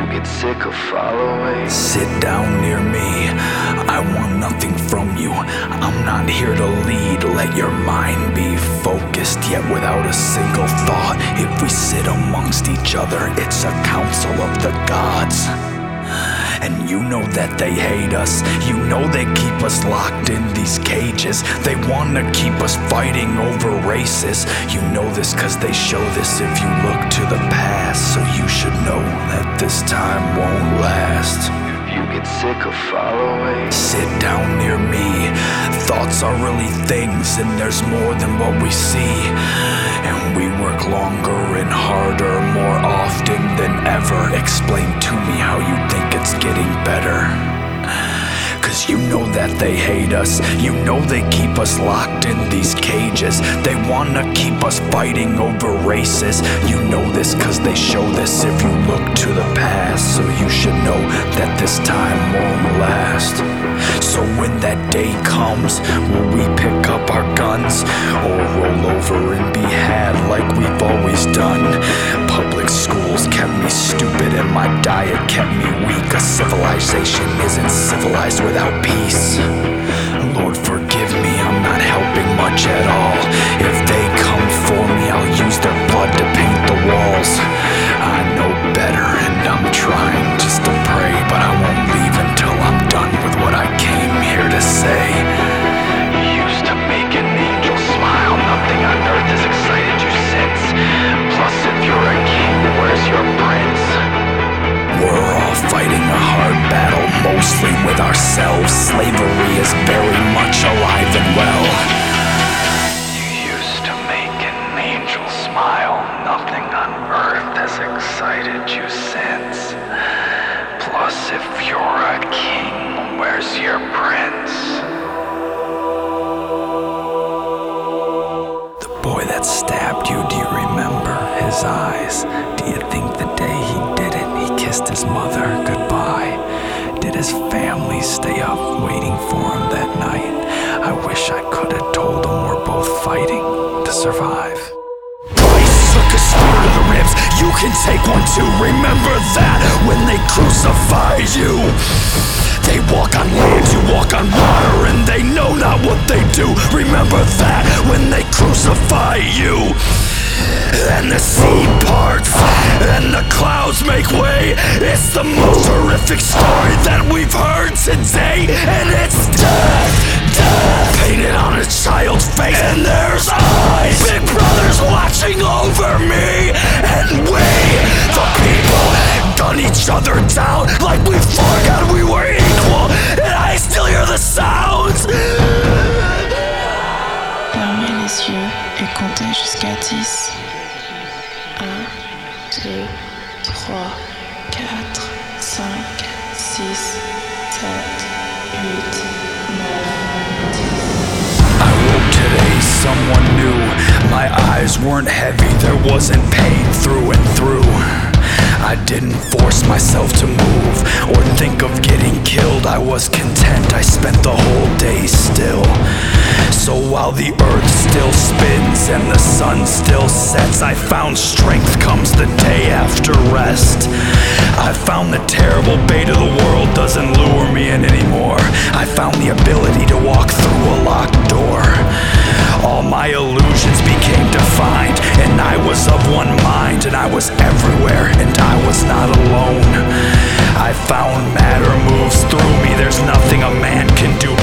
get sick of following. Sit down near me, I want nothing from you. I'm not here to lead, let your mind be focused, yet without a single thought. If we sit amongst each other, it's a council of the gods. And you know that they hate us. You know they keep us locked in these cages. They wanna keep us fighting over races. You know this cause they show this if you look to the past. So you should know that this time won't last. You get sick of following. Sit down near me. Thoughts are really things, and there's more than what we see. And we work longer and harder, more often than ever. Explain to me how you think it's getting better. Cause you know that they hate us. You know they keep us locked in these cages. They wanna keep us fighting over races. You know this cause they show this if you look to the past. So you should know that this time won't last. So when that day comes, will we pick up our guns or roll over and be had like we've always done? Public schools kept me stupid and my diet kept me weak. A civilization isn't civilized without peace. Lord forgive me, I'm not helping much at all. If they come for me, I'll use their blood to paint the walls. I know better and I'm trying just to pray, but I won't leave until I'm done with what I came here to say. You used to make an angel smile. Nothing on earth has excited you since. Plus if you're a king, where's your prince? We're all fighting a hard battle, mostly with ourselves. Slavery is very much alive and well. You used to make an angel smile. Nothing on earth has excited you since. Plus, if you're a king, where's your prince? The boy that stabbed you, do you remember his eyes? Do you think the day he did it, he kissed his mother goodbye? Did his family stay up waiting for him that night? I wish I could have told him we're both fighting to survive. Christ took a spear to the ribs, you can take one too. Remember that when they crucify you. They walk on land, you walk on water, and they know not what they do. Remember that when they crucify you. And the sea parts, and the clouds make way. It's the most horrific story that we've heard today. And it's death, death, painted on a child's face. And there's eyes, big brothers watching over me. And we, the people, gun each other down like we forgot we were equal. And I still hear the sounds. Fermez les yeux et comptez jusqu'à 10. 1, 2, 3, 4, 5, 6, 7, 8, 9, 10. I woke today someone new. My eyes weren't heavy, there wasn't pain through and through. I didn't force myself to move or think of getting killed. I was content, I spent the whole day still. So while the earth still spins and the sun still sets, I found strength comes the day after rest. I found the terrible bait of the world doesn't lure me in anymore. I found the ability to walk through a locked door. All my illusions became defined, and I was of one mind, and I was everywhere, and I was not alone. I found matter moves through me, there's nothing a man can do